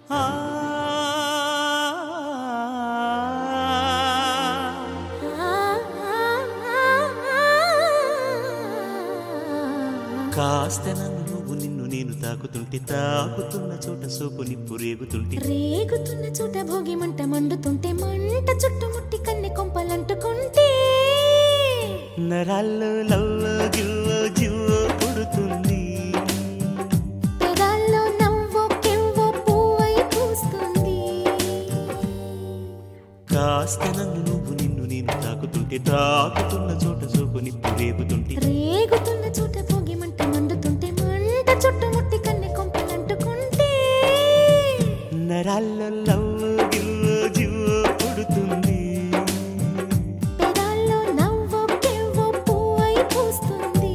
ఆ కాస్త నన్ను నువ్వు నిన్ను నేను తాకుతుంటే తాకుతున్న చోట సోపు నిప్పు రేగుతుంటే రేగుతున్న చోట భోగి మంట మండుతుంటే మంట చుట్టుముట్టి కన్నె కొంపలంటుకుంటే నరాల్లో లవ్వో గివ్వో జివ్వో పుడుతుంది పెదాల్లో నవ్వో కెవ్వో పువ్వై పూస్తుంది కాస్త నన్ను నువ్వు నిన్ను నేను తాకుతుంటే తాకుతున్న చోట సోపు నిప్పు రేగుతుంటే రేగుతున్న చోట భోగి మంట మండుతుంటే మంట చుట్టుముట్టి కన్నె కొంపలంటుకుంటే నరాల్లో లవ్వో గివ్వో జివ్వో పుడుతుంది పెదాల్లో నవ్వో కెవ్వో పువ్వై పూస్తుంది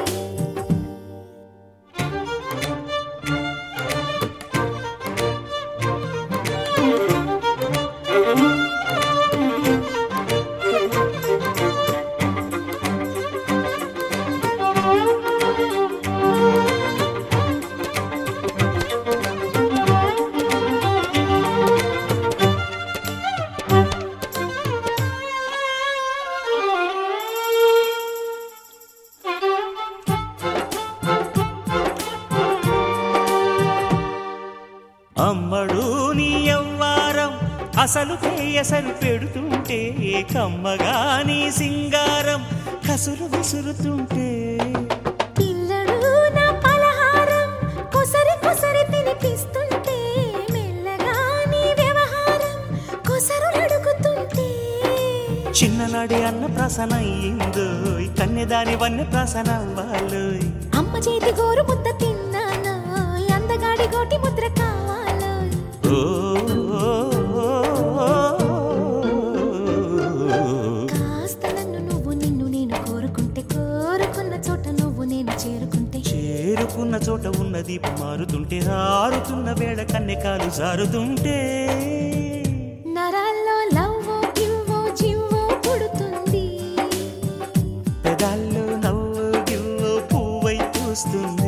అమ్మడు నీ యవ్వారం అసలు కేయసలు పెడుతుంటే కమ్మగా నీ సింగారం కసురు విసురుతుంటే పిల్లడు నా పలహారం కొసరి కొసరి తినిపిస్తుంటే మెల్లగా నీ వ్యవహారం కొసరు అడుగుతుంటే చిన్ననాడి అన్న ప్రసన అయ్యిందో కన్నెదాని వన్నె ప్రసన అవ్వాలోయ్ అమ్మ చేతి గోరు ముద్ద తిన్నాను అందగాడి గోటి ముద్ర కావాలో ఓ కాస్త నన్ను నువ్వు నిన్ను నేను కోరుకుంటే కోరుకున్న చోట నువ్వు నేను చేరుకుంటే చేరుకున్న చోట ఉన్న దీపం మారుతుంటే ఆరుతున్న వేళ కన్నెకాలు జారుతుంటే నరాల్లో లవ్వో గివ్వో జివ్వో పుడుతుంది పెదాల్లో నవ్వు గివ్వు పువ్వై పూస్తుంది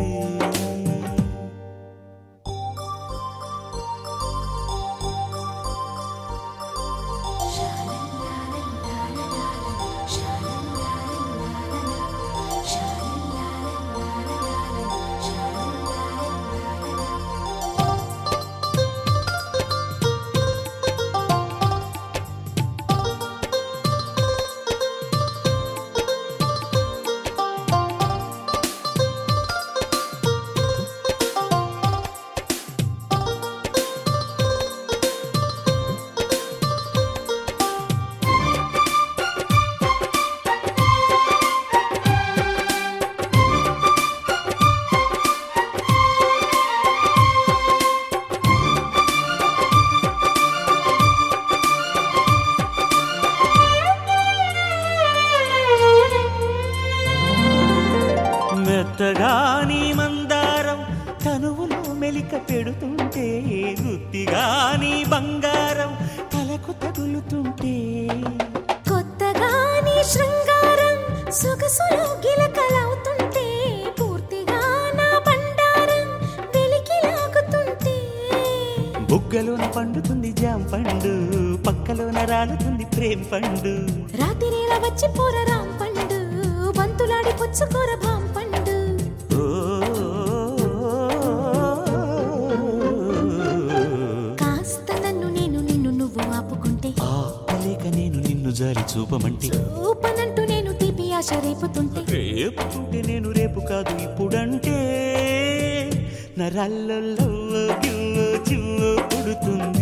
మెత్తగా నీ మందారం తనువులో మెలిక పెడుతుంటే గుత్తిగా నీ బంగారం తలకు తగులుతుంటే కొత్తగా నీ శృంగారం సొగసులో గిలకలవుతుంటే పూర్తిగా నా బండారం వెలికి లాగుతుంటే బుగ్గలోన పండుతుంది జాం పండు పక్కలోన రాలుతుంది ప్రేమ పండు రాత్రిలా వచ్చి పోర రాం పండు బంతులాడి పుచ్చుకోర భాం పండు ఓ కాస్త నన్ను నేను నిన్ను నువ్వు ఆపుకుంటే ఆపలేక నేను నిన్ను జారి చూపమంటే ఊపనంటూ నేను తీపి ఆశ రేపుతుంటే రేపుతుంటే నేను రేపు కాదు ఇప్పుడంటే నరాల్లో గివ్వో జివ్వో పుడుతుంది